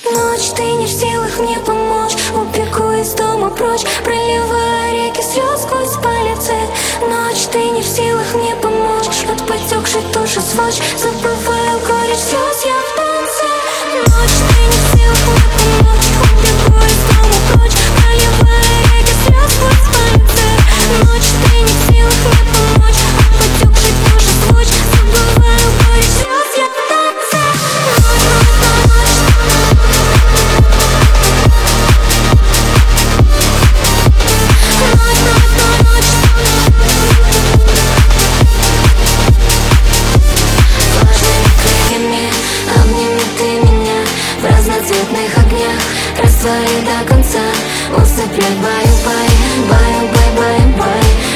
Ночь, ты не в силах мне помочь. Убегу из дома прочь, проливая реки слез сквозь палец. Ночь, ты не в силах мне помочь. От потекшей души сводч, забываю горечь слез, я в танце. Ночь, ты не в силах мне помочь. Убегу из дома прочь, проливая реки слез сквозь палец. Ночь, ты не в силах мне помочь. От потекшей души сводч, забываю горечь слез, я в танце. Обними ты меня в разноцветных огнях, раствори до конца, усыпляй баю-бай, баю-бай, баю-бай.